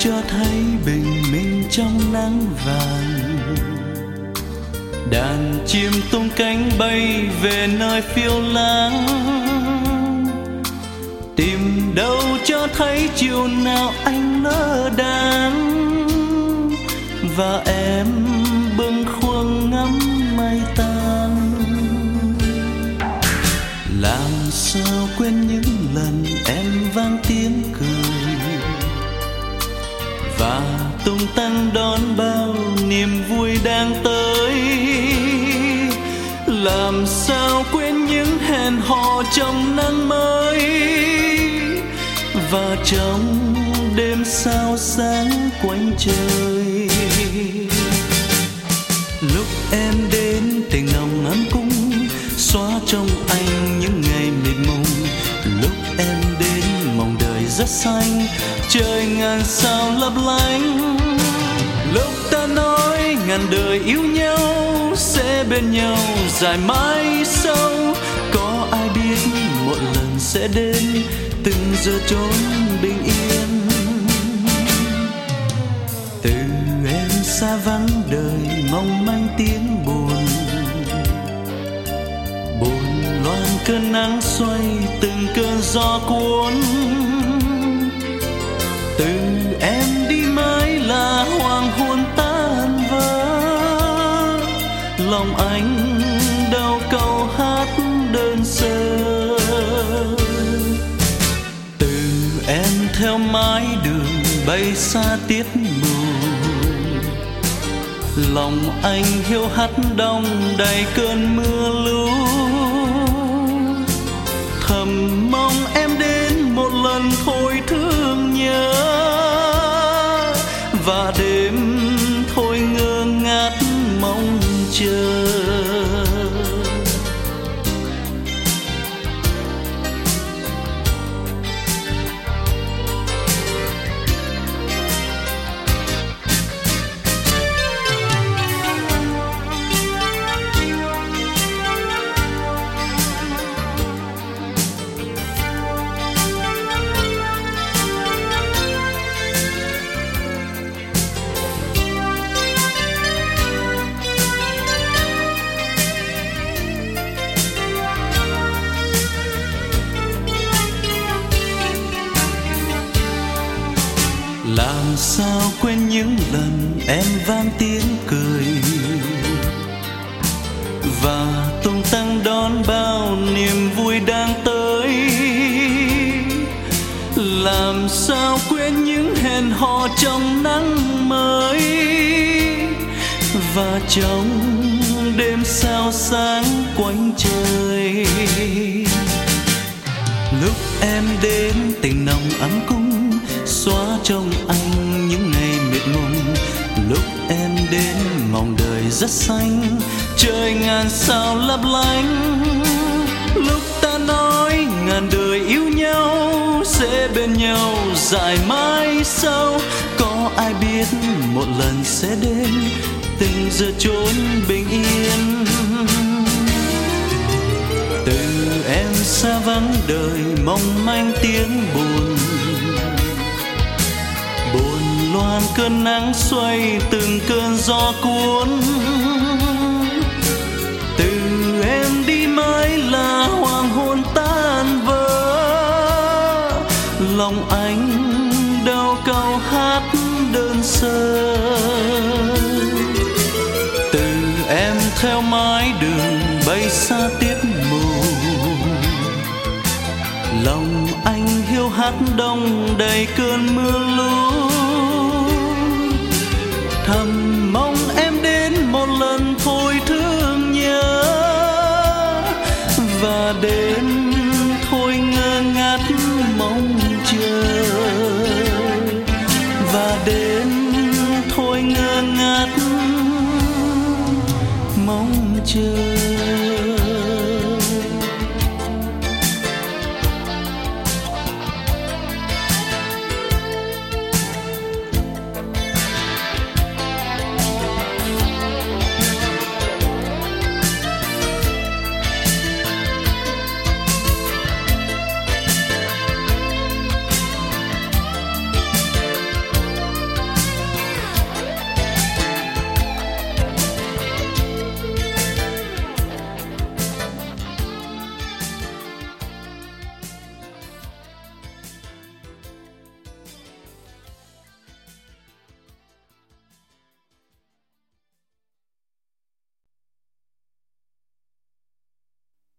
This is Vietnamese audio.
cho thấy bình minh trong nắng vàng. Đàn chim tung cánh bay về nơi phiêu lãng, tìm đâu cho thấy chiều nào anh lỡ đãng. Và em bâng khuâng ngắm mây tan. Làm sao quên những lần em vang tiếng cười và tung tăng đón bao niềm vui đang tới. Làm sao quên những hẹn hò trong nắng mới và trong đêm sao sáng quanh trời. Lúc em đến tình nồng ấm cúng xóa trong anh những ngày mịt mùng. Lúc em đến mong đời rất xanh, trời ngàn sao lấp lánh. Lúc ta nói ngàn đời yêu nhau sẽ bên nhau dài mãi sau, có ai biết một lần sẽ đến từng giờ chốn bình yên. Từ em xa vắng đời mong manh tiếng buồn, buồn loan cơn nắng xoay từng cơn gió cuốn. Từ em đi mãi là hoàng hôn tan vỡ, lòng anh đau câu hát đơn sơ. Từ em theo mái đường bay xa tiết mù, lòng anh hiu hắt đong đầy cơn mưa lũ. Thầm mong em đến một lần thôi thương nhớ, và đêm thôi ngơ ngác mong chờ. Làm sao quên những lần em vang tiếng cười và tung tăng đón bao niềm vui đang tới. Làm sao quên những hẹn hò trong nắng mới và trong đêm sao sáng quanh trời. Lúc em đến tình nồng ấm cúng xóa trong anh những ngày mệt mùng. Lúc em đến mong đời rất xanh, trời ngàn sao lấp lánh. Lúc ta nói ngàn đời yêu nhau sẽ bên nhau dài mãi sau, có ai biết một lần sẽ đến từng giờ chốn bình yên. Từ em xa vắng đời mong manh tiếng buồn, buồn loan cơn nắng xoay từng cơn gió cuốn. Từ em đi mãi là hoàng hôn tan vỡ, lòng anh đau câu hát đơn sơ. Từ em theo mái đường bay xa tiết mù, lòng anh hiu hắt đong đầy cơn mưa lũ. Thầm mong em đến một lần thôi thương nhớ, và đến thôi ngơ ngác mong chờ, và đến thôi ngơ ngác mong chờ.